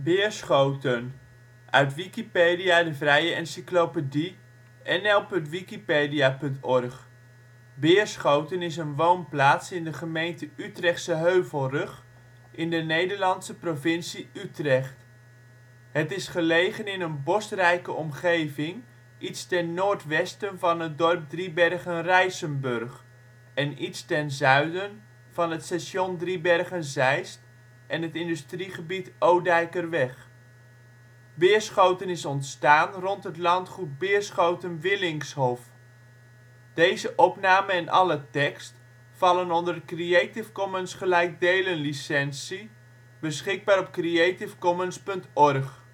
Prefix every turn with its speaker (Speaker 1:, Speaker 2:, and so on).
Speaker 1: Beerschoten, uit Wikipedia, de vrije encyclopedie. nl.wikipedia.org. Beerschoten is een woonplaats in de gemeente Utrechtse Heuvelrug, in de Nederlandse provincie Utrecht. Het is gelegen in een bosrijke omgeving iets ten noordwesten van het dorp Driebergen-Rijsenburg, en iets ten zuiden van het station Driebergen-Zeist en het industriegebied Odijkerweg. Beerschoten is ontstaan rond het landgoed Beerschoten-Willingshof. Deze opname en alle tekst vallen onder de Creative Commons gelijkdelen licentie. Beschikbaar op creativecommons.org